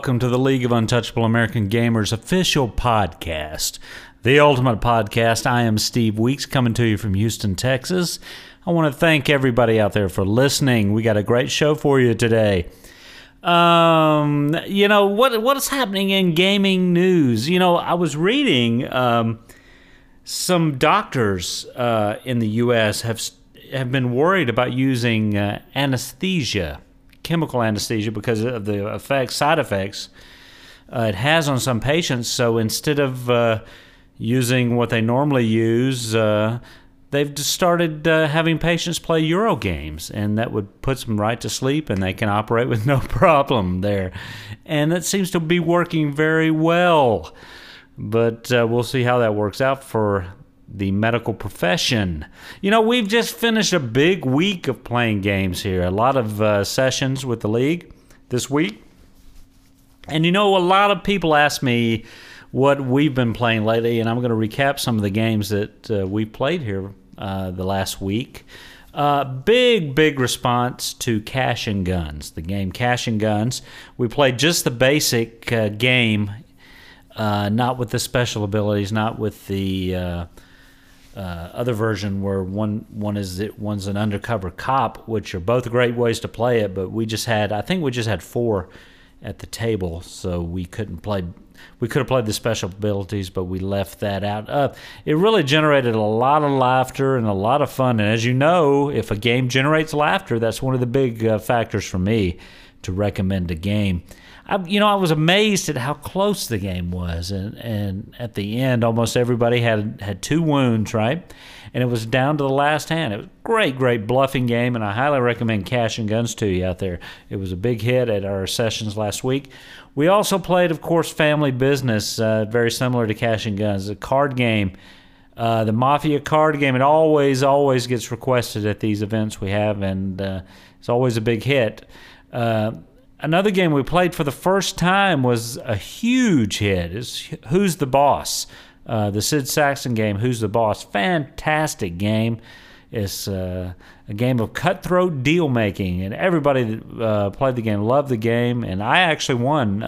welcome to the League of Untouchable American Gamers official podcast, the ultimate podcast. I am Steve Weeks, coming to you from Houston, Texas. I want to thank everybody out there for listening. We got a great show for you today. What is happening in gaming news? I was reading some doctors in the U.S. have been worried about using anesthesia, chemical anesthesia, because of the side effects it has on some patients. So instead of using what they normally use, they've just started having patients play Euro games, and that would put them right to sleep, and they can operate with no problem there. And that seems to be working very well. But we'll see how that works out for the medical profession. We've just finished a big week of playing games here. A lot of sessions with the league this week. And a lot of people ask me what we've been playing lately, and I'm going to recap some of the games that we've played here the last week. Big response to Cash and Guns, the game Cash and Guns. We played just the basic game, not with the special abilities, not with the other version where one's an undercover cop, which are both great ways to play it. But we just had 4 at the table, so we couldn't play. We could have played the special abilities, but we left that out. It really generated a lot of laughter and a lot of fun. And as you know, if a game generates laughter, that's one of the big factors for me to recommend a game. I was amazed at how close the game was, and at the end, almost everybody had 2 wounds, right? And it was down to the last hand. It was a great bluffing game, and I highly recommend Cash and Guns to you out there. It was a big hit at our sessions last week. We also played, of course, Family Business, very similar to Cash and Guns, a card game. The Mafia card game, it always gets requested at these events we have, and it's always a big hit. Another game we played for the first time was a huge hit. It's Who's the Boss? The Sid Sackson game, Who's the Boss? Fantastic game. It's a game of cutthroat deal making, and everybody that played the game loved the game, and I actually won.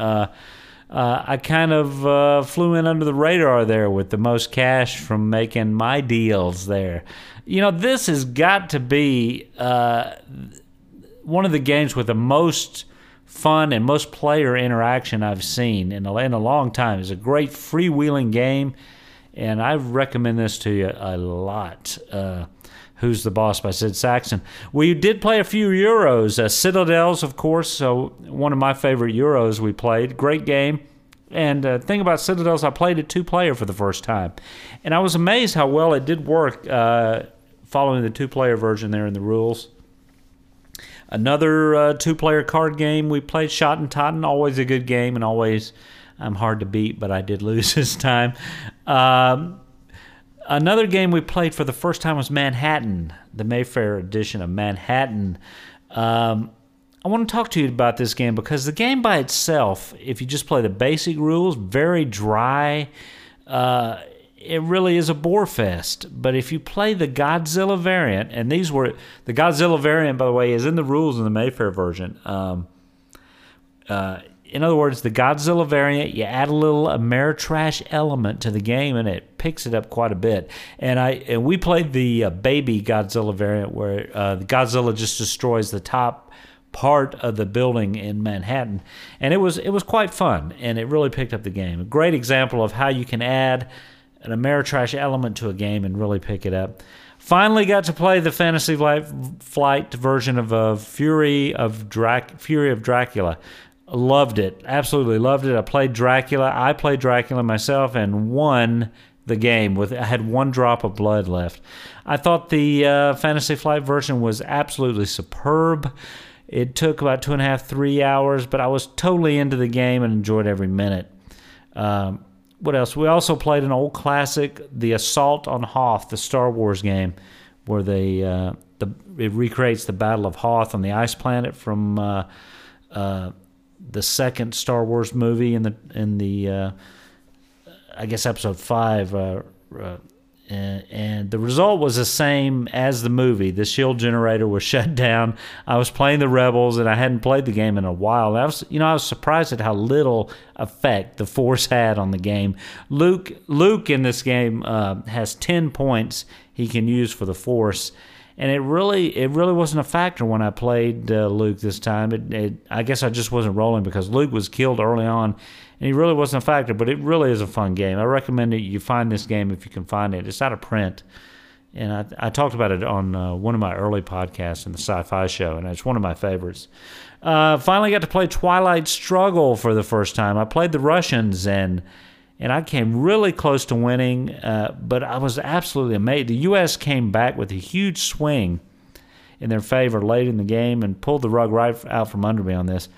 I kind of flew in under the radar there with the most cash from making my deals there. This has got to be one of the games with the most fun and most player interaction I've seen in a long time. It's a great freewheeling game, and I recommend this to you a lot. Who's the Boss by Sid Sackson. We did play a few Euros. Citadels, of course, so one of my favorite Euros we played. Great game. And the thing about Citadels, I played it 2-player for the first time. And I was amazed how well it did work following the 2-player version there in the rules. Another 2-player card game we played, Shot and Totten, always a good game, and always I'm hard to beat, but I did lose this time. Another game we played for the first time was Manhattan, the Mayfair edition of Manhattan. I want to talk to you about this game because the game by itself, if you just play the basic rules, very dry. It really is a bore fest. But if you play the Godzilla variant, and the Godzilla variant, by the way, is in the rules in the Mayfair version. In other words, the Godzilla variant, you add a little Ameritrash element to the game, and it picks it up quite a bit. And we played the baby Godzilla variant, where the Godzilla just destroys the top part of the building in Manhattan, and it was quite fun, and it really picked up the game. A great example of how you can add an Ameritrash element to a game and really pick it up. Finally got to play the Fantasy Flight version of Fury of Dracula. Loved it. Absolutely loved it. I played Dracula myself and won the game. I had 1 drop of blood left. I thought the Fantasy Flight version was absolutely superb. It took about 2.5, 3 hours, but I was totally into the game and enjoyed every minute. What else? We also played an old classic, The Assault on Hoth, the Star Wars game, where it recreates the Battle of Hoth on the ice planet from the second Star Wars movie in the I guess episode 5 and the result was the same as the movie. The shield generator was shut down. I was playing the Rebels, and I hadn't played the game in a while. I was surprised at how little effect the Force had on the game. Luke in this game has 10 points he can use for the Force, and it really wasn't a factor when I played Luke this time. I guess I just wasn't rolling because Luke was killed early on, and he really wasn't a factor, but it really is a fun game. I recommend that you find this game if you can find it. It's out of print, and I talked about it on one of my early podcasts in the Sci-Fi Show, and it's one of my favorites. Finally got to play Twilight Struggle for the first time. I played the Russians, and I came really close to winning, but I was absolutely amazed. The U.S. came back with a huge swing in their favor late in the game and pulled the rug right out from under me on this.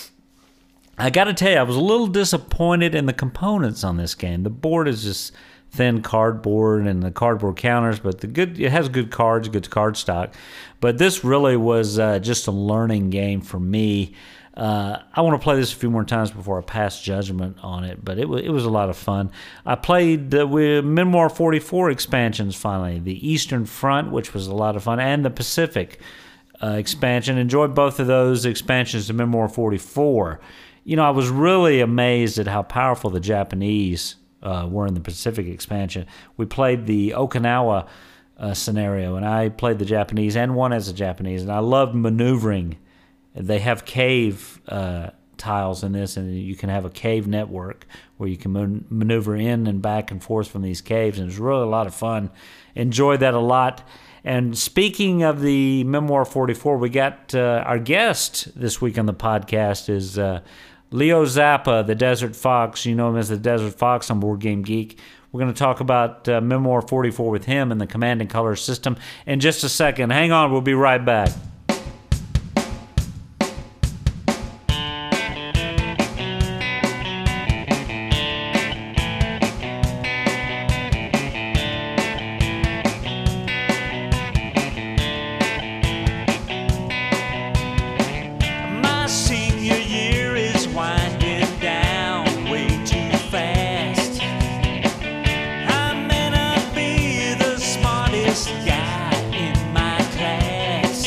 I got to tell you, I was a little disappointed in the components on this game. The board is just thin cardboard and the cardboard counters, but it has good cards, good card stock. But this really was just a learning game for me. I want to play this a few more times before I pass judgment on it, but it was a lot of fun. I played with Memoir 44 expansions finally, the Eastern Front, which was a lot of fun, and the Pacific expansion. Enjoyed both of those expansions to Memoir 44. I was really amazed at how powerful the Japanese were in the Pacific expansion. We played the Okinawa scenario, and I played the Japanese and won as a Japanese, and I loved maneuvering. They have cave tiles in this, and you can have a cave network where you can maneuver in and back and forth from these caves, and it was really a lot of fun. Enjoyed that a lot. And speaking of the Memoir 44, we got our guest this week on the podcast is Leo Zappa, the Desert Fox. You know him as the Desert Fox on Board Game Geek. We're going to talk about Memoir 44 with him and the Command and Color system in just a second. Hang on, we'll be right back. Guy in my class.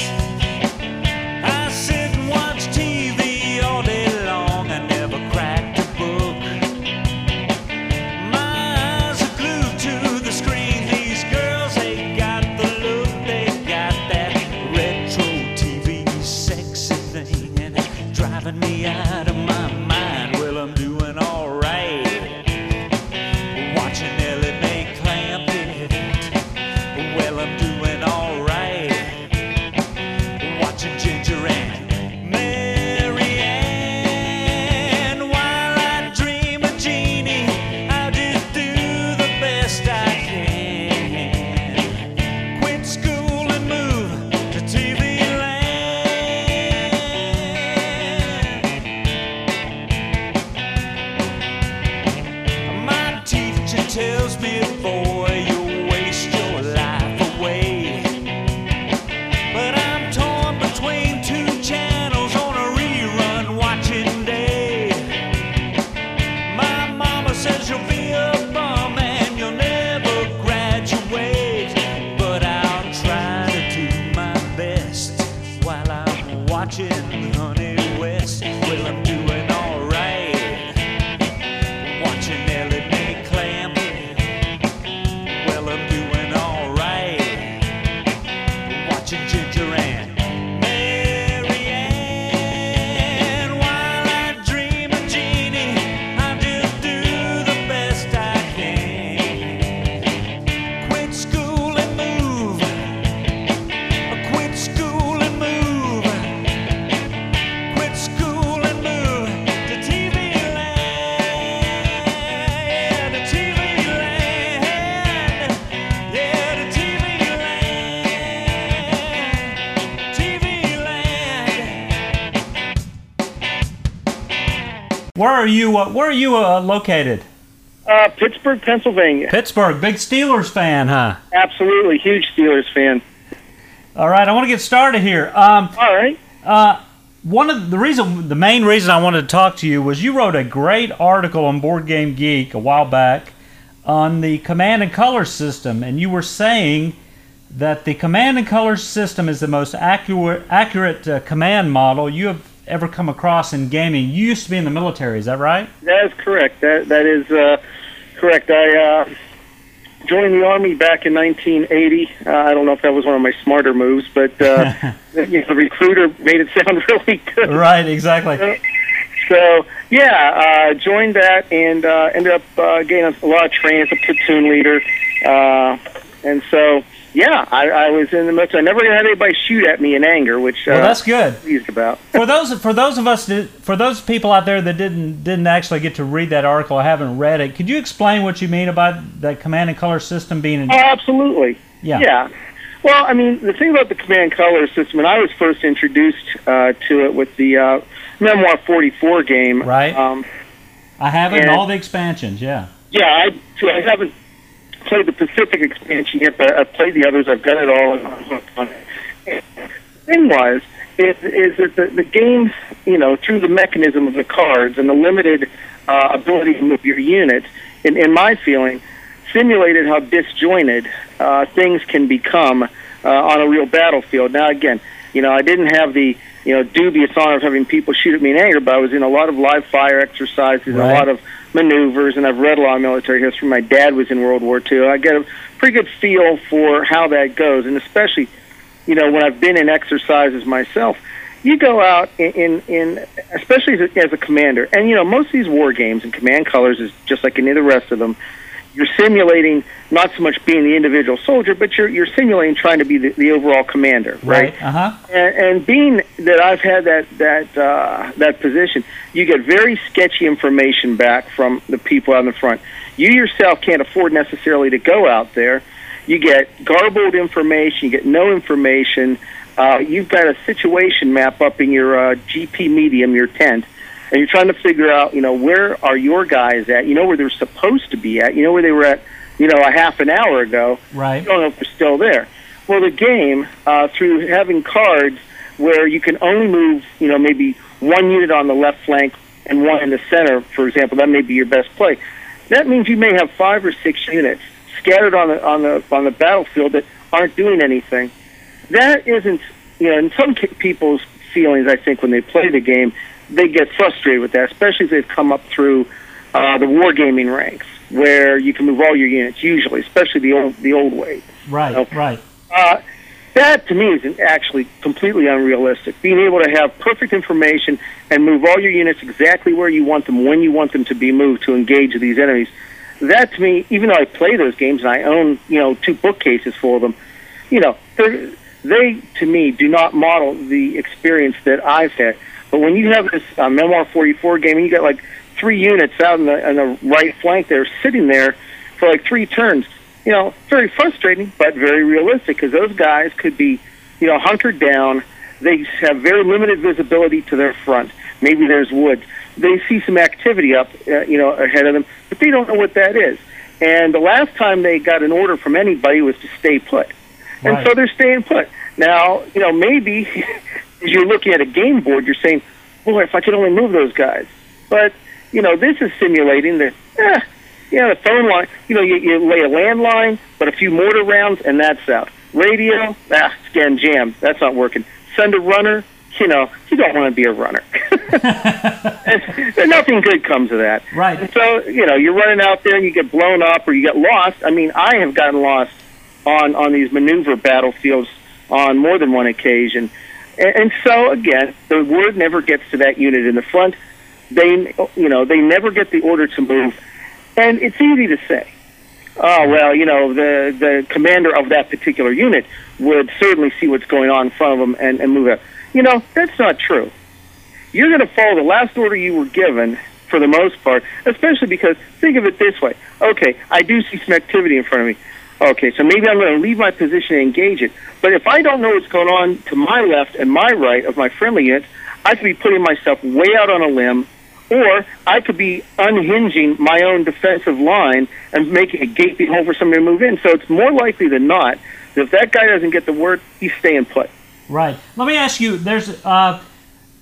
Where are you located? Pittsburgh, Pennsylvania. Pittsburgh, big Steelers fan, huh? Absolutely, huge Steelers fan. All right, I want to get started here. All right. The main reason I wanted to talk to you was you wrote a great article on Board Game Geek a while back on the command and color system, and you were saying that the command and color system is the most accurate command model you have ever come across in gaming. You used to be in the military, is that right? That is correct. That is correct. I joined the Army back in 1980. I don't know if that was one of my smarter moves, but the recruiter made it sound really good. Right, exactly. So, joined that and ended up getting a lot of training as a platoon leader. And so, I was in the military. I never had anybody shoot at me in anger, which well, that's good. I'm pleased about. For those people out there that didn't actually get to read that article, I haven't read it. Could you explain what you mean about that command and color system being? Oh, absolutely. Yeah. Well, I mean, the thing about the command and color system, and I was first introduced to it with the Memoir 44 game. Right. I have it in all the expansions. Yeah. Yeah, I haven't played the Pacific expansion yet, but I've played the others. I've got it all. The thing is that the game, through the mechanism of the cards and the limited ability to move your units, in my feeling, simulated how disjointed things can become on a real battlefield. Now, again, I didn't have the dubious honor of having people shoot at me in anger, but I was in a lot of live fire exercises, and a lot of maneuvers, and I've read a lot of military history. My dad was in World War II. I get a pretty good feel for how that goes, and especially, when I've been in exercises myself, you go out in especially as a commander, and most of these war games and command colors is just like any of the rest of them. You're simulating not so much being the individual soldier, but you're simulating trying to be the overall commander, right? And being that I've had that position, you get very sketchy information back from the people out in the front. You yourself can't afford necessarily to go out there. You get garbled information. You get no information. You've got a situation map up in your GP medium, your tent. And you're trying to figure out, where are your guys at? Where they're supposed to be at. Where they were at, a half an hour ago. Right. You don't know if they're still there. Well, the game, through having cards where you can only move, maybe one unit on the left flank and one in the center, for example, that may be your best play. That means you may have 5 or 6 units scattered on the battlefield that aren't doing anything. That isn't, in some people's feelings, I think, when they play the game, they get frustrated with that, especially if they've come up through the wargaming ranks, where you can move all your units, usually, especially the old way. Right, right. That, to me, is actually completely unrealistic. Being able to have perfect information and move all your units exactly where you want them, when you want them to be moved to engage these enemies, that, to me, even though I play those games and I own, 2 bookcases full of them, they, to me, do not model the experience that I've had. But when you have this Memoir 44 game, and you got like 3 units out on the right flank there, sitting there for like 3 turns, very frustrating, but very realistic, because those guys could be, hunkered down. They have very limited visibility to their front. Maybe there's woods. They see some activity up, ahead of them, but they don't know what that is. And the last time they got an order from anybody was to stay put. And so they're staying put. Now, maybe as you're looking at a game board, you're saying, boy, if I could only move those guys. But, this is simulating that, the phone line, you lay a landline, but a few mortar rounds, and that's out. Radio, it's getting jammed. That's not working. Send a runner, you don't want to be a runner. And nothing good comes of that. Right. And so, you're running out there and you get blown up or you get lost. I mean, I have gotten lost on these maneuver battlefields on more than one occasion. And so, again, the word never gets to that unit in the front. They never get the order to move. And it's easy to say, oh, well, the commander of that particular unit would certainly see what's going on in front of them and move out. That's not true. You're going to follow the last order you were given for the most part, especially because, think of it this way. Okay, I do see some activity in front of me. Okay, so maybe I'm going to leave my position and engage it. But if I don't know what's going on to my left and my right of my friendly units, I could be putting myself way out on a limb, or I could be unhinging my own defensive line and making a gaping hole for somebody to move in. So it's more likely than not that if that guy doesn't get the word, he's staying put. Right. Let me ask you, there's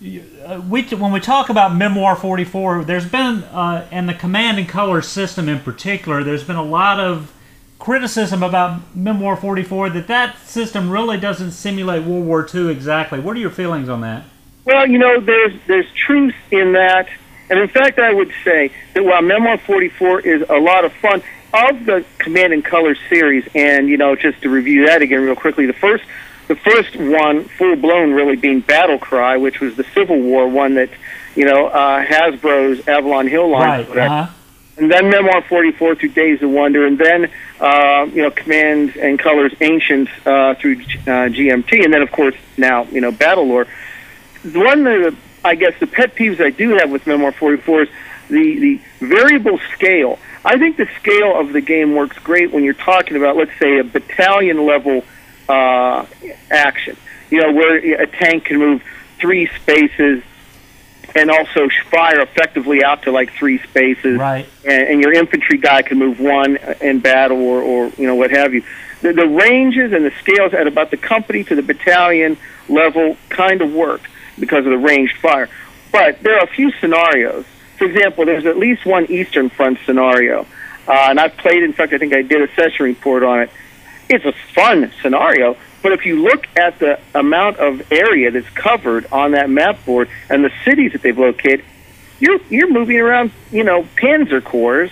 when we talk about Memoir 44, there's been, and the Command and Color system in particular, there's been a lot of criticism about Memoir 44 that system really doesn't simulate World War II exactly. What are your feelings on that? Well, there's truth in that, and in fact, I would say that while Memoir 44 is a lot of fun, of the Command and Color series, and just to review that again real quickly, the first one, full blown, really being Battle Cry, which was the Civil War one that Hasbro's Avalon Hill line. Right. And then Memoir 44 through Days of Wonder, and then Command and Color's Ancients through GMT, and then of course now Battlelore. One of the, I guess, the pet peeves I do have with Memoir 44 is the variable scale. I think the scale of the game works great when you're talking about, let's say, a battalion level action. Where a tank can move 3 spaces and also fire effectively out to like 3 spaces. Right. And your infantry guy can move 1 in battle or what have you. The ranges and the scales at about the company to the battalion level kind of work because of the ranged fire. But there are a few scenarios. For example, there's at least one Eastern Front scenario. And I've played, in fact, I think I did a session report on it. It's a fun scenario, but if you look at the amount of area that's covered on that map board and the cities that they've located, you're moving around, Panzer Corps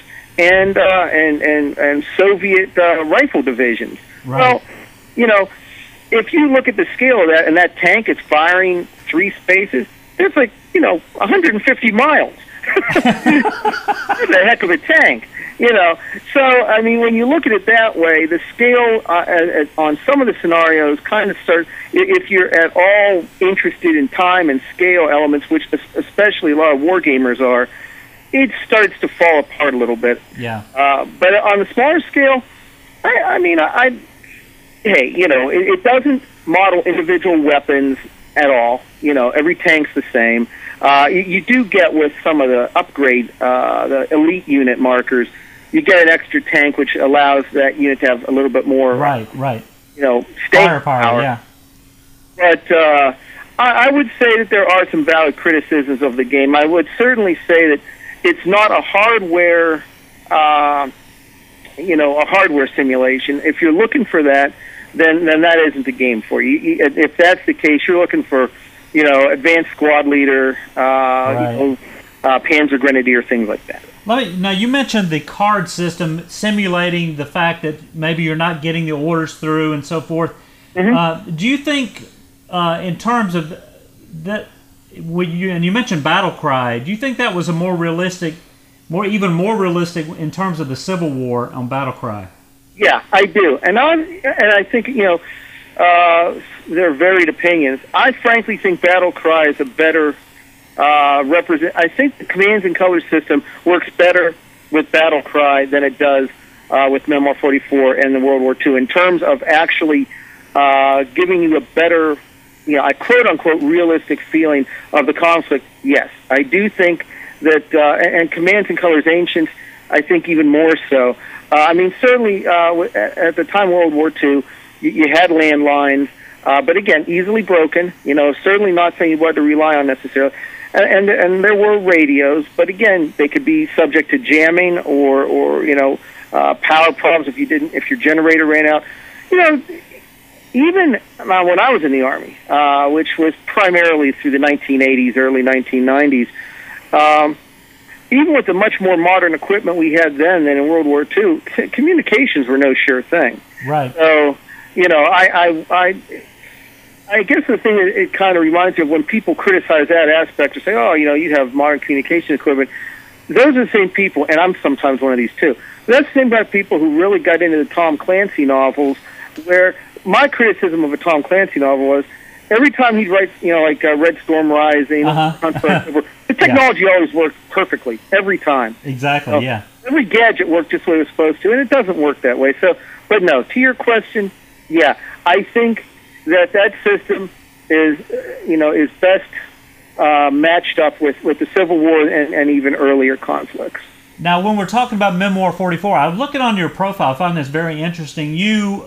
and Soviet rifle divisions. Right. Well, if you look at the scale of that, and that tank is firing 3 spaces, it's like 150 miles. That's a heck of a tank. So, I mean, when you look at it that way, the scale on some of the scenarios kind of starts, if you're at all interested in time and scale elements, which especially a lot of war gamers are, it starts to fall apart a little bit. Yeah. But on the smaller scale, it doesn't model individual weapons at all. Every tank's the same. You do get with some of the upgrade, the elite unit markers, you get an extra tank which allows that unit to have a little bit more, right. staying Firepower, power. yeah. But I would say that there are some valid criticisms of the game. I would certainly say that it's not a hardware, a hardware simulation. If you're looking for that, then that isn't the game for you. If that's the case, you're looking for advanced squad leader, right. Panzer Grenadier, things like that. Now, you mentioned the card system simulating the fact that maybe you're not getting the orders through and so forth. Mm-hmm. Do you think, in terms of that, and you mentioned Battle Cry, do you think that was a even more realistic in terms of the Civil War on Battle Cry? Yeah, I do, and I think there are varied opinions. I frankly think Battle Cry is a better I think the Commands and Colors system works better with Battle Cry than it does with Memoir 44 and the World War II in terms of actually giving you a better, a quote-unquote realistic feeling of the conflict. Yes, I do think that, and Commands and Colors Ancients, I think even more so. Certainly at the time of World War II, you had landlines, but again, easily broken. Certainly not saying you had to rely on necessarily. And there were radios, but again, they could be subject to jamming or power problems if your generator ran out. Even when I was in the Army, which was primarily through the 1980s, early 1990s, even with the much more modern equipment we had then than in World War II, communications were no sure thing. Right. So, I guess the thing that it kind of reminds me of when people criticize that aspect or say, you have modern communication equipment, those are the same people, and I'm sometimes one of these too. That's the same kind of people who really got into the Tom Clancy novels, where my criticism of a Tom Clancy novel was every time he'd write, like Red Storm Rising, the technology always worked perfectly, every time. Exactly, yeah. Every gadget worked just the way it was supposed to, and it doesn't work that way. So, but no, to your question, yeah, I think that system is best matched up with the Civil War and even earlier conflicts. Now, when we're talking about Memoir 44, I was looking on your profile. I found this very interesting. You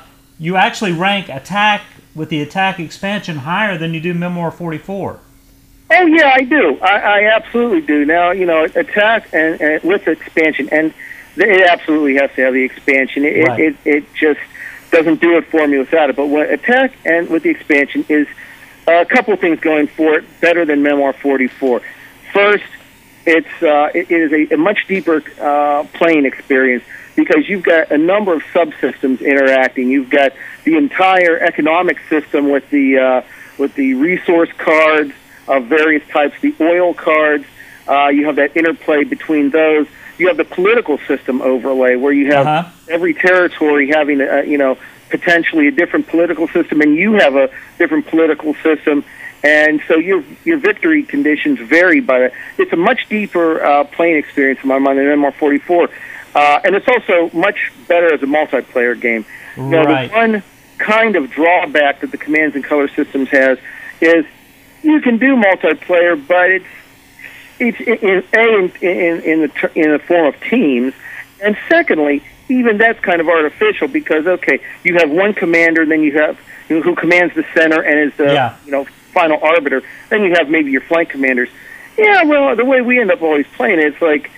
actually rank Attack with the Attack expansion higher than you do Memoir 44. Oh yeah, I do. I absolutely do. Now, Attack and with expansion, and it absolutely has to have the expansion. Right. It just doesn't do it for me without it. But what Attack and with the expansion is a couple of things going for it better than Memoir 44. First, it is a much deeper playing experience because you've got a number of subsystems interacting. You've got the entire economic system with the resource cards of various types, the oil cards. You have that interplay between those. You have the political system overlay where you have every territory having potentially a different political system, and you have a different political system, and so your victory conditions vary by that. It's a much deeper playing experience in my mind than Memoir 44, and it's also much better as a multiplayer game. Right. The one kind of drawback that the Commands and Color systems has is you can do multiplayer, but it's in the form of teams, and secondly, even that's kind of artificial because you have one commander, then you have who commands the center and is the final arbiter. Then you have maybe your flank commanders. Yeah, well, the way we end up always playing it, it's like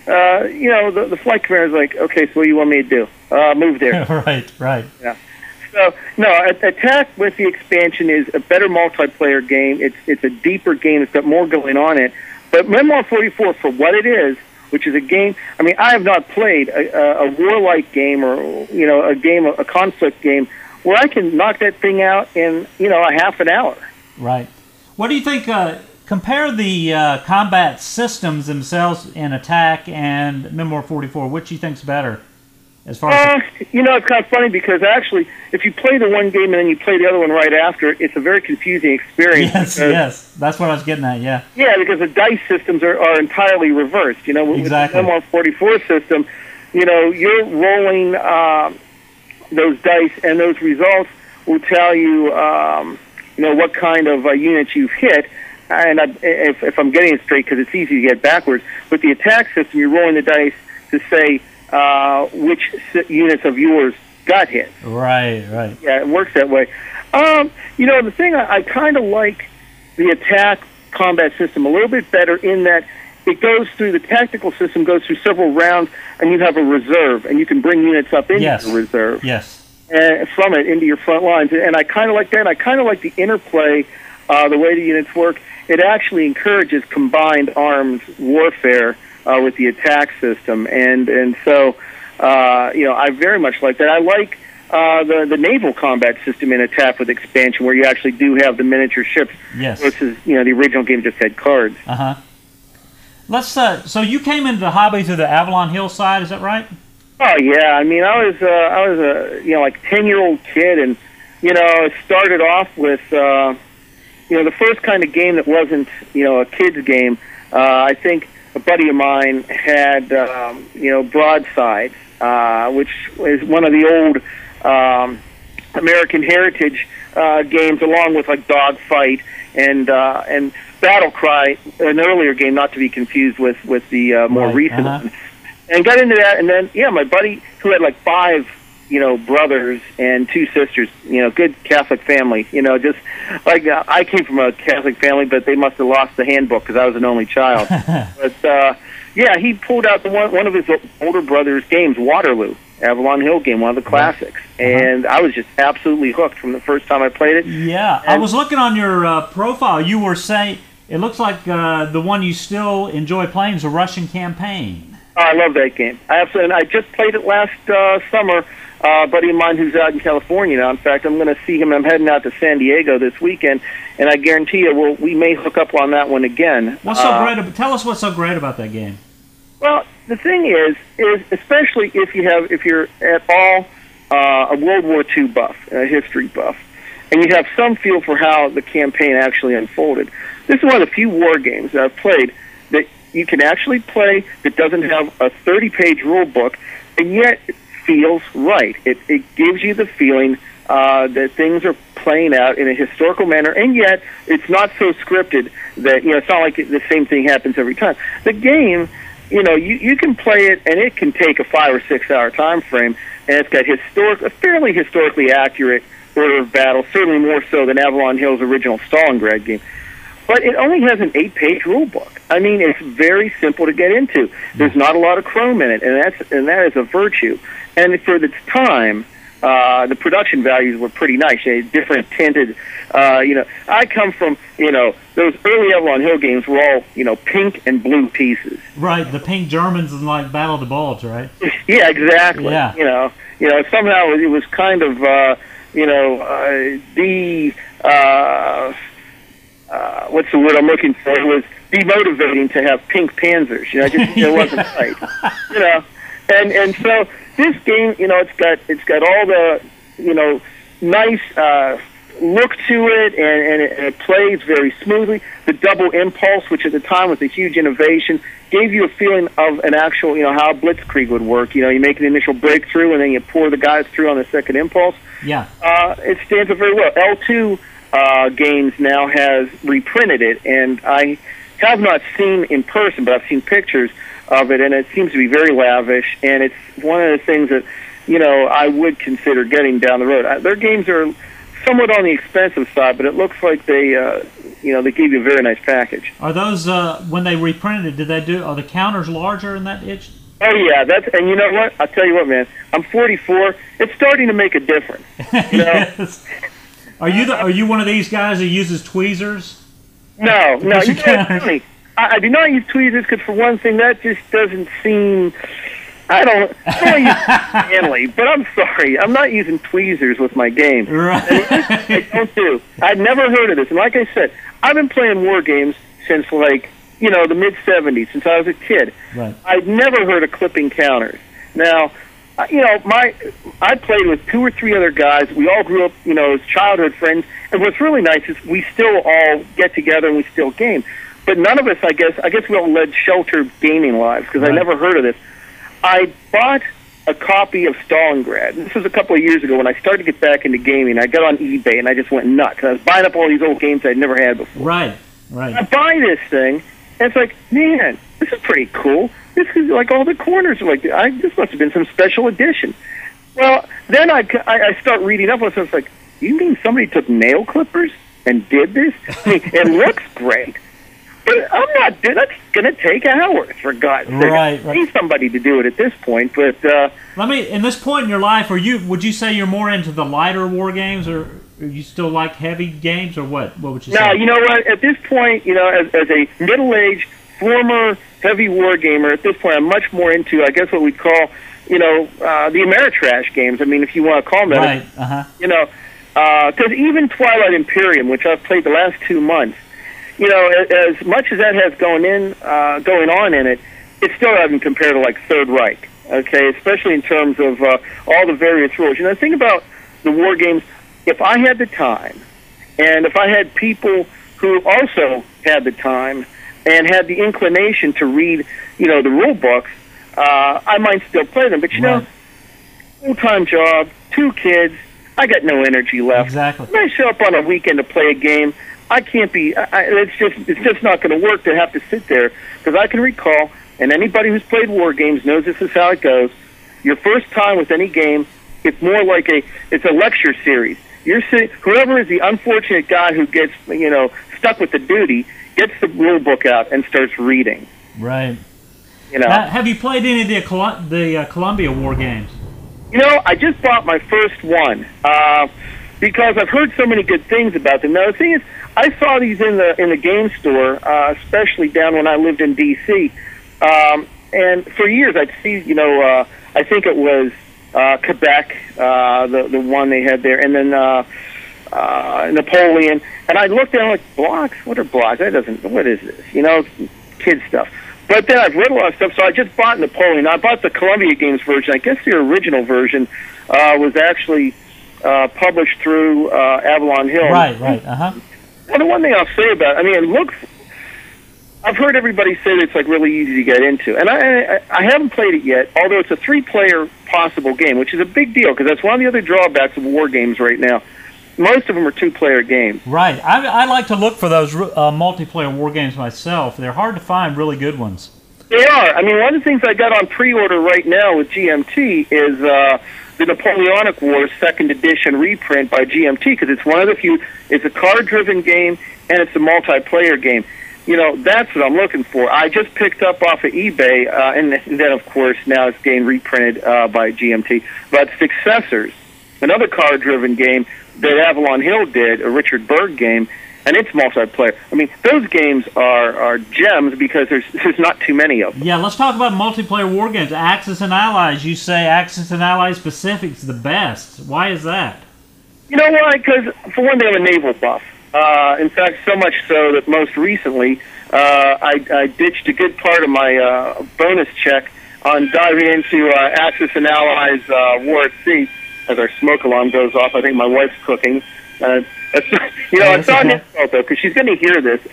the flank commander is like, okay, so what do you want me to do? Move there. Right. Yeah. So, no, Attack with the expansion is a better multiplayer game. It's a deeper game. It's got more going on it. But Memoir 44, for what it is, which is a game, I mean, I have not played a warlike game or, a conflict game where I can knock that thing out in, a half an hour. Right. What do you think, compare the combat systems themselves in Attack and Memoir 44, which do you think's better? As far as it's kind of funny because actually, if you play the one game and then you play the other one right after, it's a very confusing experience. Yes, that's what I was getting at. Yeah. Yeah, because the dice systems are entirely reversed. With the Memoir 44 system, you're rolling those dice, and those results will tell you, what kind of units you've hit. And if I'm getting it straight, because it's easy to get backwards, with the Attack system, you're rolling the dice to say which units of yours got hit. Right. Yeah, it works that way. The thing I kind of like the Attack combat system a little bit better in that it goes through, the tactical system goes through several rounds, and you have a reserve, and you can bring units up into the reserve. Yes. And from it into your front lines. And I kind of like that. I kind of like the interplay, the way the units work. It actually encourages combined arms warfare with the Attack system, and so I very much like that. I like the naval combat system in Attack with expansion, where you actually do have the miniature ships versus the original game just had cards. Let's. So you came into the hobby through the Avalon Hill side, is that right? Oh yeah, I mean I was a 10-year-old kid, and it started off with the first kind of game that wasn't a kid's game. I think a buddy of mine had, Broadside, which is one of the old American heritage games, along with like Dogfight and Battle Cry, an earlier game, not to be confused with the more recent one. And got into that, and then my buddy who had like 5 brothers and 2 sisters, good Catholic family, just like I came from a Catholic family, but they must have lost the handbook because I was an only child. But he pulled out one of his older brother's games, Waterloo, Avalon Hill game, one of the classics, and I was just absolutely hooked from the first time I played it. Yeah, and I was looking on your profile. You were saying it looks like the one you still enjoy playing is a Russian Campaign. Oh, I love that game. And I just played it last summer. A buddy of mine who's out in California now. In fact, I'm going to see him. I'm heading out to San Diego this weekend, and I guarantee you, we may hook up on that one again. What's so great? Tell us what's so great about that game. Well, the thing is especially if you're at all a World War II buff, a history buff, and you have some feel for how the campaign actually unfolded. This is one of the few war games that I've played that you can actually play that doesn't have a 30-page rule book, and yet it feels right. It gives you the feeling that things are playing out in a historical manner, and yet it's not so scripted that it's not like the same thing happens every time. The game, you can play it, and it can take a 5 or 6 hour time frame, and it's got a fairly historically accurate order of battle, certainly more so than Avalon Hill's original Stalingrad game. but it only has an 8-page rule book. I mean, it's very simple to get into. There's not a lot of chrome in it, and that is a virtue. And for its time, the production values were pretty nice. They had different tinted, I come from, those early Avalon Hill games were all, pink and blue pieces. Right, the pink Germans in like Battle of the Bulge, right? Yeah, exactly. Yeah. Somehow it was kind of, what's the word I'm looking for? It was demotivating to have pink Panzers. It wasn't right. And so this game, it's got all the, nice look to it, and it plays very smoothly. The double impulse, which at the time was a huge innovation, gave you a feeling of an actual, how a blitzkrieg would work. You make an initial breakthrough, and then you pour the guys through on the second impulse. Yeah. It stands up very well. L2 Games now has reprinted it, and I have not seen in person, but I've seen pictures of it, and it seems to be very lavish, and it's one of the things that, I would consider getting down the road. Their games are somewhat on the expensive side, but it looks like they gave you a very nice package. Are those, when they reprinted it, are the counters larger in that itch? Oh, yeah, and you know what? I'll tell you what, man. I'm 44. It's starting to make a difference. Yes. Are you one of these guys who uses tweezers? No. I do not use tweezers because, for one thing, that just doesn't seem... I don't use Stanley, but I'm sorry. I'm not using tweezers with my game. Right. I don't do. I've never heard of this. And like I said, I've been playing war games since, the mid-'70s, since I was a kid. Right. I've never heard of clipping counters. Now, I played with 2 or 3 other guys. We all grew up, as childhood friends. And what's really nice is we still all get together and we still game. But none of us, I guess we all led sheltered gaming lives because I never heard of this. I bought a copy of Stalingrad. This was a couple of years ago when I started to get back into gaming. I got on eBay and I just went nuts. I was buying up all these old games I'd never had before. Right. I buy this thing, and it's like, man, this is pretty cool. This is like all the corners are like, this must have been some special edition. Well, then I start reading up on it, so it's like, you mean somebody took nail clippers and did this? I mean, it looks great. But I'm not. That's going to take hours, for God's sake. Right. I need somebody to do it at this point. But in this point in your life, would you say you're more into the lighter war games, or you still like heavy games, or what? What would you say? No, you know what? At this point, as a middle-aged former heavy war gamer, at this point, I'm much more into, I guess, what we'd call, the Ameritrash games. I mean, if you want to call them that. Right. Because even Twilight Imperium, which I've played the last 2 months. As much as that has going on in it, it still doesn't compare to like Third Reich. Okay, especially in terms of all the various rules. Think about the war games. If I had the time, and if I had people who also had the time and had the inclination to read, the rule books, I might still play them. But full-time job, 2 kids, I got no energy left. Exactly. When I show up on a weekend to play a game, I can't be. It's just not going to work to have to sit there, because I can recall, and anybody who's played war games knows this is how it goes. Your first time with any game, it's more like it's a lecture series. You're sitting. Whoever is the unfortunate guy who gets stuck with the duty gets the rule book out and starts reading. Right. Have you played any of the Columbia war games? I just bought my first one. Because I've heard so many good things about them. Now the thing is, I saw these in the game store, especially down when I lived in D.C. And for years I'd see, I think it was Quebec, the one they had there, and then Napoleon. And I looked at it like, blocks? What are blocks? What is this? Kid stuff. But then I've read a lot of stuff, so I just bought Napoleon. I bought the Columbia Games version. I guess the original version was actually published through Avalon Hill. Right. Uh-huh. Well, the one thing I'll say about it, it looks... I've heard everybody say that it's like really easy to get into. And I haven't played it yet, although it's a 3-player possible game, which is a big deal, because that's one of the other drawbacks of war games right now. Most of them are 2-player games. Right. I like to look for those multiplayer war games myself. They're hard to find really good ones. They are. One of the things I got on pre-order right now with GMT is the Napoleonic Wars Second Edition reprint by GMT, because it's one of the few. It's a card-driven game and it's a multiplayer game. That's what I'm looking for. I just picked up off of eBay, and then of course now it's getting reprinted by GMT. But Successors, another card-driven game that Avalon Hill did, a Richard Berg game, and it's multiplayer. I mean, those games are gems because there's not too many of them. Yeah, let's talk about multiplayer war games. Axis and Allies. You say Axis and Allies Pacific's the best. Why is that? You know why? Because, for one, they have a naval buff. In fact, so much so that most recently I ditched a good part of my bonus check on diving into Axis and Allies War at Sea. As our smoke alarm goes off, I think my wife's cooking. It's not his fault, though, because she's going to hear this.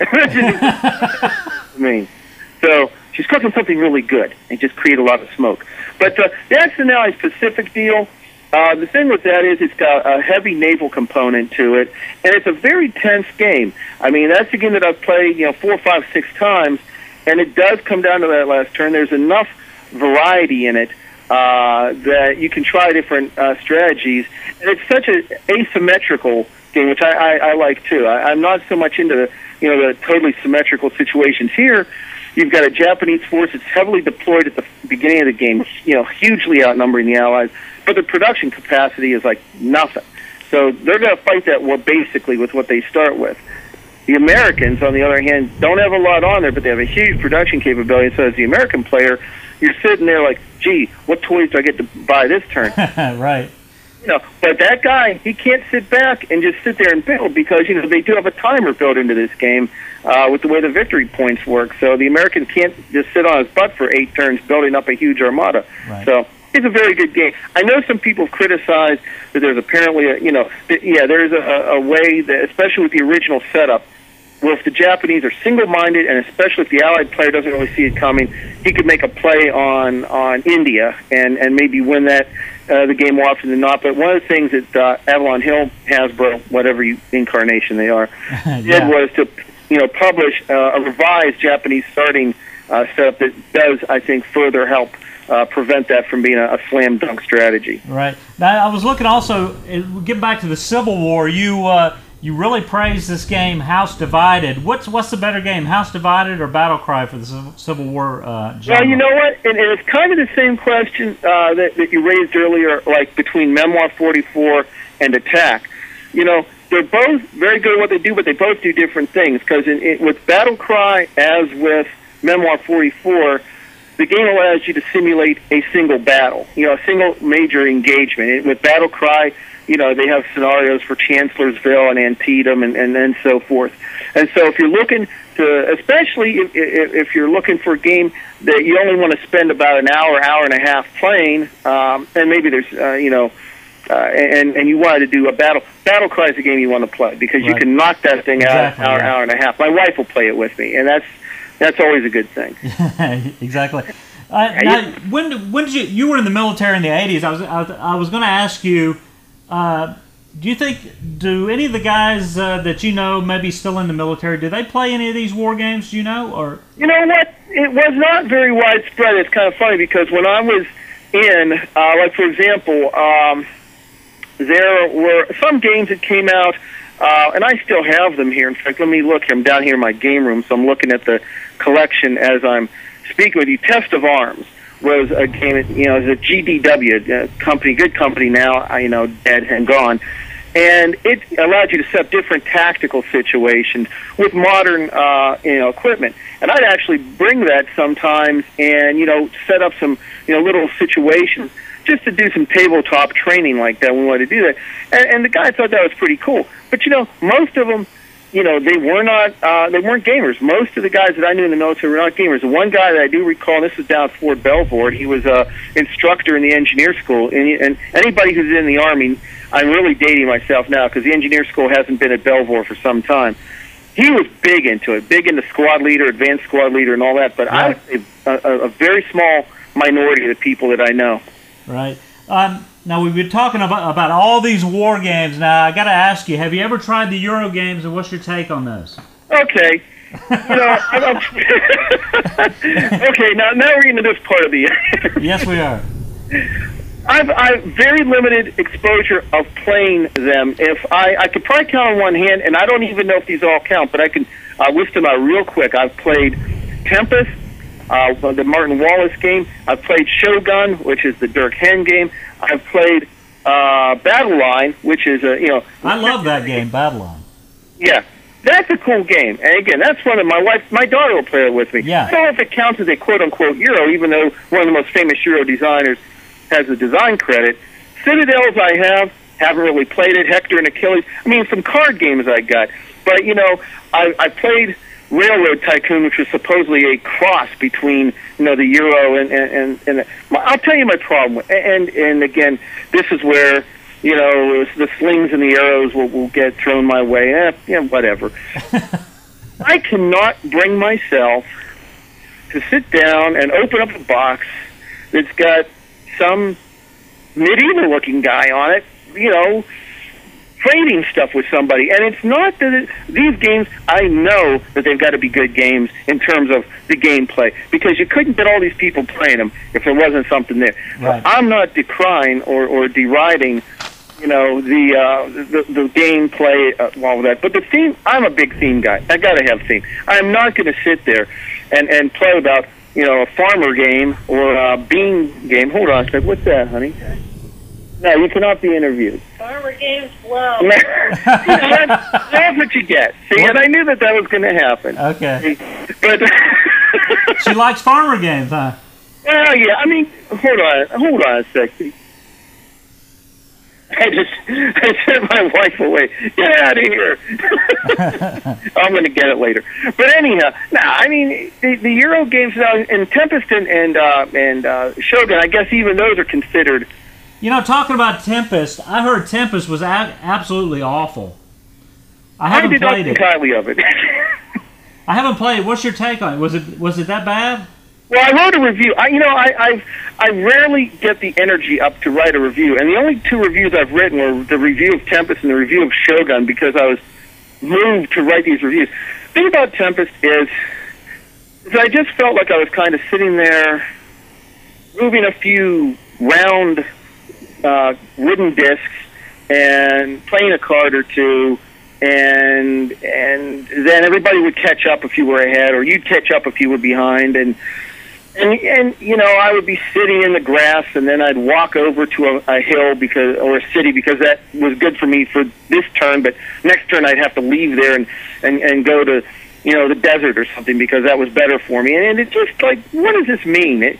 So she's cooking something really good and just create a lot of smoke. But the Axis and Allies Pacific deal, the thing with that is it's got a heavy naval component to it, and it's a very tense game. I mean, that's a game that I've played 4, 5, 6 times, and it does come down to that last turn. There's enough variety in it that you can try different strategies, and it's such an asymmetrical game, which I like too. I'm not so much into the totally symmetrical situations here. You've got a Japanese force that's heavily deployed at the beginning of the game, hugely outnumbering the Allies, but the production capacity is like nothing. So they're going to fight that war basically with what they start with. The Americans, on the other hand, don't have a lot on there, but they have a huge production capability. So as the American player, you're sitting there like, gee, what toys do I get to buy this turn? Right. But that guy, he can't sit back and just sit there and build because, they do have a timer built into this game with the way the victory points work. So the American can't just sit on his butt for 8 turns building up a huge armada. Right. So it's a very good game. I know some people have criticized that there's apparently there's a way that, especially with the original setup, where if the Japanese are single-minded, and especially if the Allied player doesn't really see it coming, he could make a play on India and maybe win that the game more often than not. But one of the things that Avalon Hill, Hasbro, whatever incarnation they are, did was to publish a revised Japanese starting setup that does, I think, further help prevent that from being a slam dunk strategy. Right. Now, I was looking also. Get back to the Civil War. You really praised this game, House Divided. What's the better game, House Divided or Battle Cry for the Civil War genre? Well, you know what? And it's kind of the same question that you raised earlier, like between Memoir 44 and Attack. They're both very good at what they do, but they both do different things. Because with Battle Cry, as with Memoir 44, the game allows you to simulate a single battle, a single major engagement. With Battle Cry, they have scenarios for Chancellorsville and Antietam and so forth. And so if you're looking to, especially if you're looking for a game that you only want to spend about an hour, hour and a half playing, and maybe there's, and you wanted to do a Battle Cry is a game you want to play because you can knock that thing out an hour, hour and a half. My wife will play it with me, and that's always a good thing. Exactly. Now, when did you were in the military in the 80s? I was going to ask you, do any of the guys that maybe still in the military, do they play any of these war games, or? You know what? It was not very widespread. It's kind of funny because when I was in, like for example, there were some games that came out, and I still have them here. In fact, let me look. I'm down here in my game room, so I'm looking at the collection as I'm speaking with you. Test of Arms was a game, it was a GDW company, good company now, dead and gone. And it allowed you to set up different tactical situations with modern, equipment. And I'd actually bring that sometimes and, set up some, little situations just to do some tabletop training like that when we wanted to do that. And the guy thought that was pretty cool. But, most of them, they weren't gamers. Most of the guys that I knew in the military were not gamers. The one guy that I do recall, and this was down at Fort Belvoir, he was an instructor in the engineer school. And anybody who's in the Army, I'm really dating myself now because the engineer school hasn't been at Belvoir for some time. He was big into it, big into squad leader, advanced squad leader, and all that. But I would say a very small minority of the people that I know. Right. Now, we've been talking about all these war games. Now, I got to ask you, have you ever tried the Euro games, and what's your take on those? Okay. Okay, now we're into this part of the Yes, we are. I've very limited exposure of playing them. If I could probably count on one hand, and I don't even know if these all count, but I can list them out real quick. I've played Tempest, the Martin Wallace game. I've played Shogun, which is the Dirk Henn game. I've played Battle Line, which is I love that game, Battle Line. Yeah, that's a cool game. And again, that's one of my daughter will play it with me. Yeah. I don't know if it counts as a quote-unquote Euro, even though one of the most famous Euro designers has the design credit. Citadels I haven't really played it. Hector and Achilles. I mean, some card games I got. But, I played Railroad Tycoon, which was supposedly a cross between, the Euro and I'll tell you my problem. And again, this is where, the slings and the arrows will get thrown my way. Whatever. I cannot bring myself to sit down and open up a box that's got some medieval-looking guy on it, trading stuff with somebody. And it's not that these games, I know that they've got to be good games in terms of the gameplay, because you couldn't get all these people playing them if there wasn't something there. Right. So I'm not decrying or deriding, the gameplay, all of that. But the theme, I'm a big theme guy. I got to have theme. I'm not going to sit there and play about, a farmer game or a bean game. Hold on a second. What's that, honey? No, you cannot be interviewed. Farmer games blow. That's what you get. See, and I knew that was going to happen. Okay. But She likes farmer games, huh? well, yeah. I mean, hold on a second. I sent my wife away. Get out of here. I'm going to get it later. But anyhow, I mean, the Euro games now, and Tempest and Shogun, I guess even those are considered. Talking about Tempest, I heard Tempest was absolutely awful. I haven't did not played think it. highly of it. I haven't played it. What's your take on it? Was it that bad? Well, I wrote a review. I rarely get the energy up to write a review, and the only two reviews I've written were the review of Tempest and the review of Shogun, because I was moved to write these reviews. The thing about Tempest is I just felt like I was kind of sitting there moving a few round wooden discs and playing a card or two, and then everybody would catch up if you were ahead, or you'd catch up if you were behind, and I would be sitting in the grass, and then I'd walk over to a hill or a city, because that was good for me for this turn, but next turn I'd have to leave there and go to the desert or something, because that was better for me. And it's just like, what does this mean?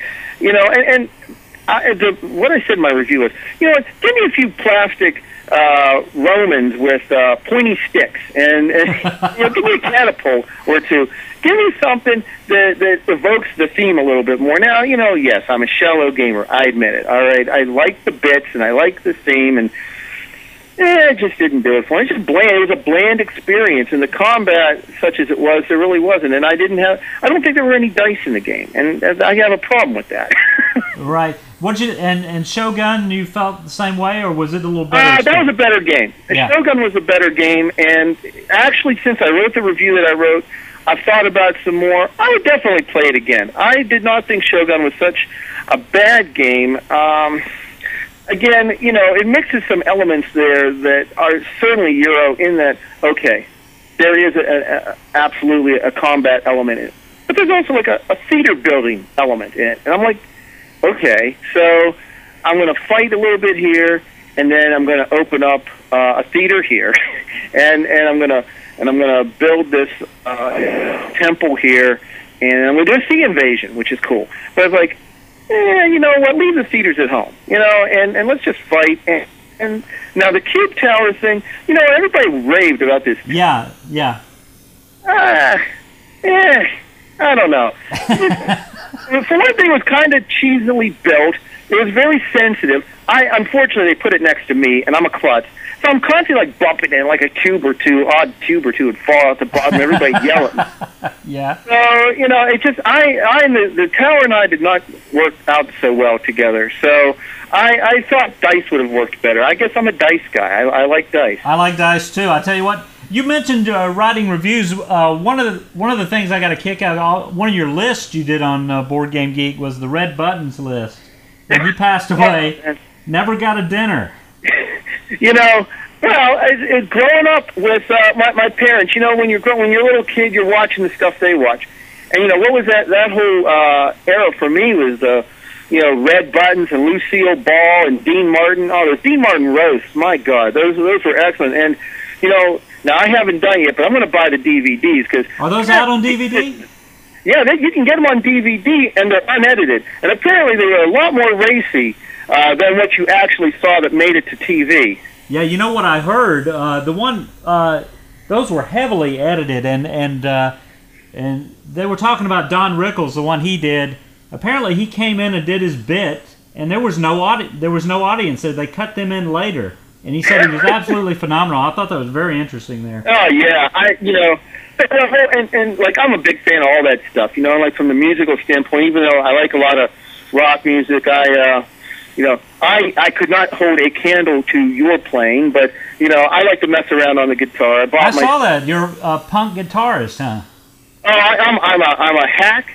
What I said in my review was, give me a few plastic Romans with pointy sticks, and give me a catapult or two. Give me something that evokes the theme a little bit more. Now, yes, I'm a shallow gamer. I admit it. All right, I like the bits and I like the theme, and it just didn't do it for me. It's just bland. It was a bland experience, and the combat, such as it was, there really wasn't. And I don't think there were any dice in the game, and I have a problem with that. Right. And Shogun, you felt the same way, or was it a little better? That was a better game. Yeah. Shogun was a better game, and actually, since I wrote the review that I wrote, I've thought about some more. I would definitely play it again. I did not think Shogun was such a bad game. Again, it mixes some elements there that are certainly Euro, in that, okay, there is absolutely a combat element in it. But there's also like a theater building element in it. And I'm like, okay, so I'm going to fight a little bit here, and then I'm going to open up a theater here, and I'm going to build this temple here, and I'm going to do a sea invasion, which is cool. But it's like, you know what? Leave the theaters at home, and let's just fight. And now the cube tower thing, everybody raved about this. Yeah. I don't know. For one thing, it was kind of cheesily built. It was very sensitive. Unfortunately, they put it next to me, and I'm a klutz. So I'm constantly bumping it, like a odd cube or two would fall out the bottom, everybody yelling. Yeah. So, it just, the tower and I did not work out so well together. So I thought dice would have worked better. I guess I'm a dice guy. I like dice. I like dice too. I tell you what, you mentioned writing reviews. One of the things I got a kick out of, one of your lists you did on Board Game Geek was the Red Buttons list. And he passed away. Never got a dinner. You know, well, growing up with my parents, you know, when you're a little kid, you're watching the stuff they watch. And, you know, what was that whole era for me was you know, Red Buttons and Lucille Ball and Dean Martin. Oh, those Dean Martin roasts, my God, those were excellent. And, you know, now I haven't done it yet, but I'm going to buy the DVDs. Are those out on DVD? Yeah, you can get them on DVD, and they're unedited. And apparently they were a lot more racy than what you actually saw that made it to TV. Yeah, you know what I heard? Those were heavily edited, and they were talking about Don Rickles, the one he did. Apparently, he came in and did his bit, and there was no audience. So they cut them in later, and he said he was absolutely phenomenal. I thought that was very interesting there. Oh yeah, and like I'm a big fan of all that stuff. You know, like from the musical standpoint, even though I like a lot of rock music, I could not hold a candle to your playing, but you know, I like to mess around on the guitar. I saw that you're a punk guitarist, huh? Oh, I'm a hack.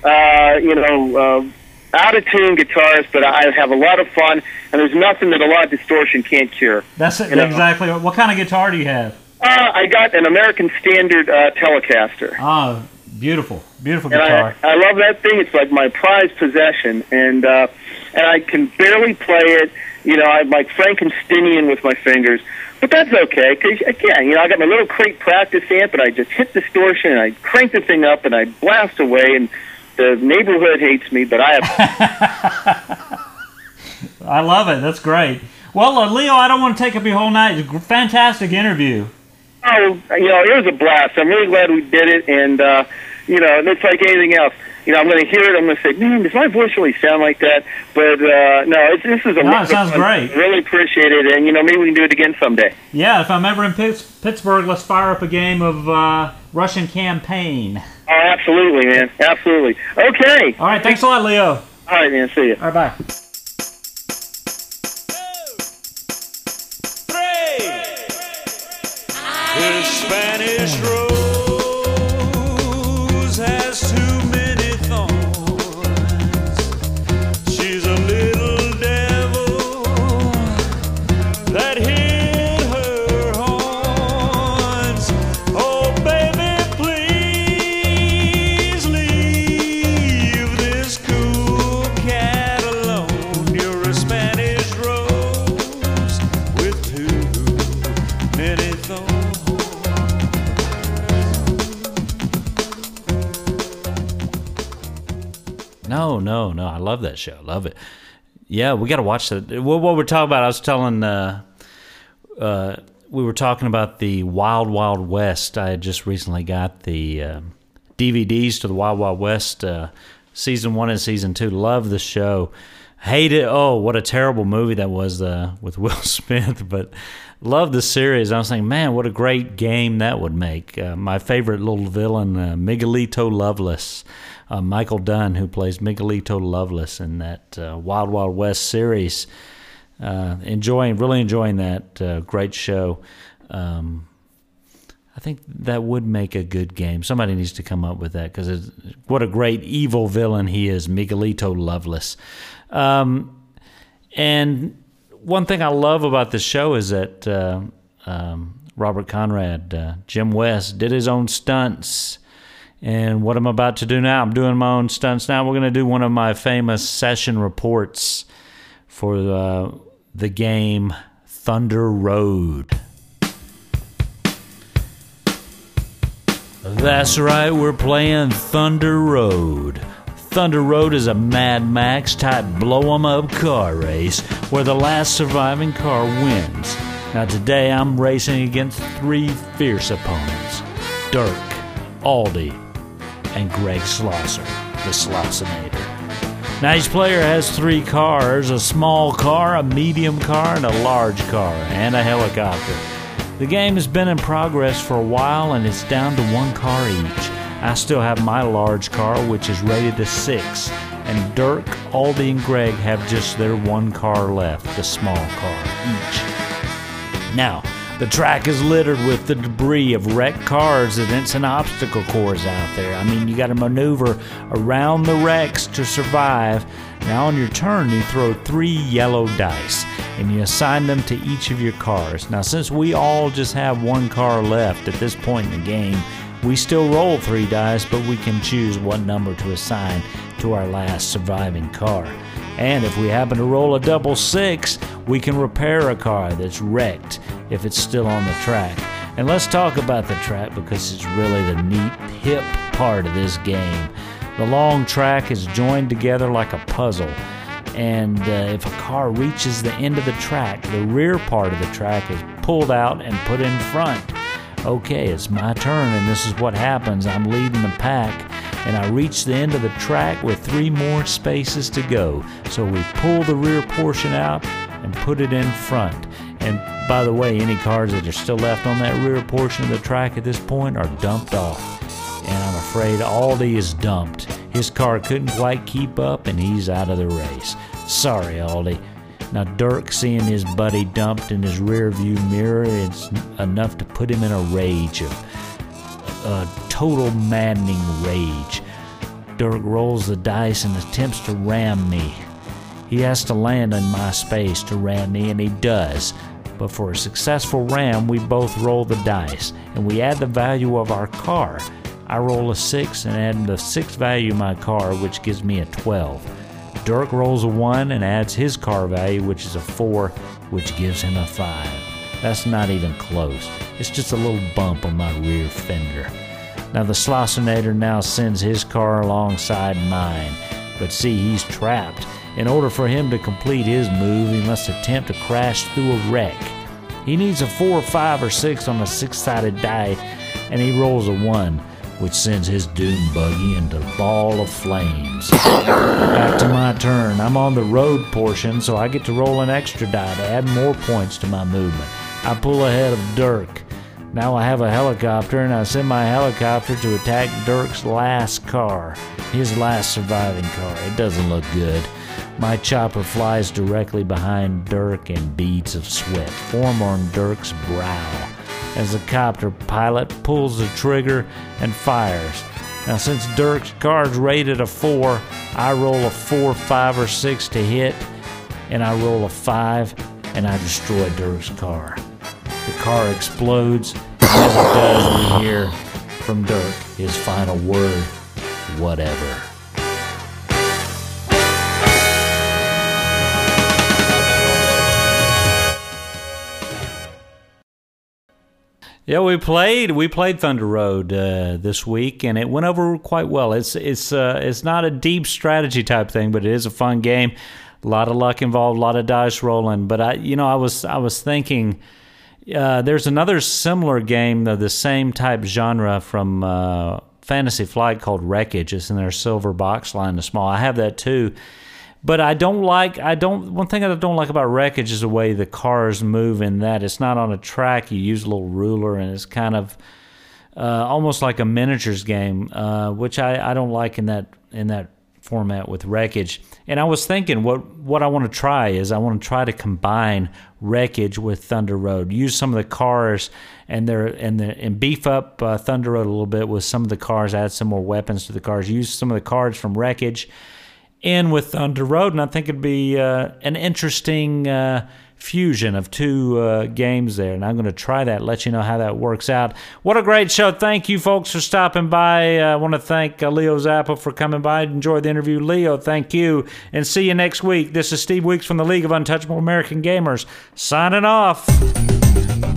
Out of tune guitarist, but I have a lot of fun, and there's nothing that a lot of distortion can't cure. That's exactly. What kind of guitar do you have? I got an American Standard Telecaster. Oh, beautiful guitar. I love that thing. It's like my prized possession, and I can barely play it. You know, I'm like Frankensteinian with my fingers. But that's okay, because, again, you know, I got my little crate practice amp, and I just hit distortion, and I crank the thing up, and I blast away, and the neighborhood hates me, but I have... I love it. That's great. Well, Leo, I don't want to take up your whole night. It's a fantastic interview. Oh, you know, it was a blast. I'm really glad we did it, and, you know, it's like anything else. You know, I'm going to hear it. I'm going to say, man, does my voice really sound like that? But, no, this is a lot of fun. It sounds great. Really appreciate it, and, you know, maybe we can do it again someday. Yeah, if I'm ever in Pittsburgh, let's fire up a game of Russian Campaign. Oh, absolutely, man. Absolutely. Okay. All right, thanks a lot, Leo. All right, man. See you. All right, bye. 2, 3. The Spanish rose has too many thorns. She's a little devil that hid her horns. Oh, baby, please leave this cool cat alone. You're a Spanish rose with too many thorns. No. I love that show. Love it. Yeah, we got to watch that. What we're talking about, I was telling, we were talking about the Wild Wild West. I had just recently got the DVDs to the Wild Wild West, Season 1 and Season 2. Love the show. Hate it. Oh, what a terrible movie that was with Will Smith, but love the series. I was thinking, man, what a great game that would make. My favorite little villain, Miguelito Loveless. Michael Dunn, who plays Miguelito Loveless in that Wild Wild West series. Really enjoying that great show. I think that would make a good game. Somebody needs to come up with that, because what a great evil villain he is, Miguelito Loveless. And one thing I love about the show is that Robert Conrad, Jim West, did his own stunts. And what I'm about to do now, I'm doing my own stunts now. We're going to do one of my famous session reports for the game Thunder Road. That's right, we're playing Thunder Road. Thunder Road is a Mad Max type blow-em-up car race where the last surviving car wins. Now today I'm racing against 3 fierce opponents: Dirk, Aldi, and Greg Slosser, the Slossinator. Now each player has 3 cars: a small car, a medium car, and a large car, and a helicopter. The game has been in progress for a while, and it's down to 1 car each. I still have my large car, which is rated to 6, and Dirk, Aldi, and Greg have just their 1 car left, the small car each. Now, The track is littered with the debris of wrecked cars and it's an obstacle course out there. I mean, you got to maneuver around the wrecks to survive. Now on your turn, you throw 3 yellow dice and you assign them to each of your cars. Now, since we all just have 1 car left at this point in the game, we still roll 3 dice, but we can choose what number to assign to our last surviving car. And if we happen to roll a double 6, we can repair a car that's wrecked if it's still on the track. And let's talk about the track because it's really the neat, hip part of this game. The long track is joined together like a puzzle. And if a car reaches the end of the track, the rear part of the track is pulled out and put in front. Okay, it's my turn, and this is what happens. I'm leading the pack, and I reach the end of the track with 3 more spaces to go. So we pull the rear portion out and put it in front. And by the way, any cars that are still left on that rear portion of the track at this point are dumped off. And I'm afraid Aldi is dumped. His car couldn't quite keep up, and he's out of the race. Sorry, Aldi. Now, Dirk, seeing his buddy dumped in his rear view mirror, it's enough to put him in a rage, a total maddening rage. Dirk rolls the dice and attempts to ram me. He has to land in my space to ram me, and he does. But for a successful ram, we both roll the dice, and we add the value of our car. I roll a 6 and add the 6 value of my car, which gives me a 12. Dirk rolls a 1 and adds his car value, which is a 4, which gives him a 5. That's not even close. It's just a little bump on my rear fender. Now the Slossinator now sends his car alongside mine, but see, he's trapped. In order for him to complete his move, he must attempt to crash through a wreck. He needs a 4, 5, or 6 on a 6-sided die, and he rolls a 1, which sends his doom buggy into a ball of flames. Back to my turn. I'm on the road portion, so I get to roll an extra die to add more points to my movement. I pull ahead of Dirk. Now I have a helicopter, and I send my helicopter to attack Dirk's last car, his last surviving car. It doesn't look good. My chopper flies directly behind Dirk, and beads of sweat form on Dirk's brow as the copter pilot pulls the trigger and fires. Now, since Dirk's car's rated a 4, I roll a 4, 5, or 6 to hit, and I roll a 5, and I destroy Dirk's car. The car explodes, and as it does, we hear from Dirk his final word, whatever. Yeah, we played Thunder Road this week, and it went over quite well. It's not a deep strategy type thing, but it is a fun game. A lot of luck involved, a lot of dice rolling. But I was thinking there's another similar game of the same type genre from Fantasy Flight called Wreckage. It's in their silver box line, the small. I have that too. But one thing I don't like about Wreckage is the way the cars move in that. It's not on a track. You use a little ruler, and it's kind of almost like a miniatures game, which I don't like in that format with Wreckage. And I was thinking what I want to try is I want to try to combine Wreckage with Thunder Road. Use some of the cars and beef up Thunder Road a little bit with some of the cars, add some more weapons to the cars. Use some of the cards from Wreckage in with Thunder Road, and I think it'd be an interesting fusion of 2 games there, and I'm going to try that, let you know how that works out. What a great show. Thank you, folks, for stopping by. I want to thank Leo Zappa for coming by. Enjoy the interview. Leo, thank you, and see you next week. This is Steve Weeks from the League of Untouchable American Gamers, signing off.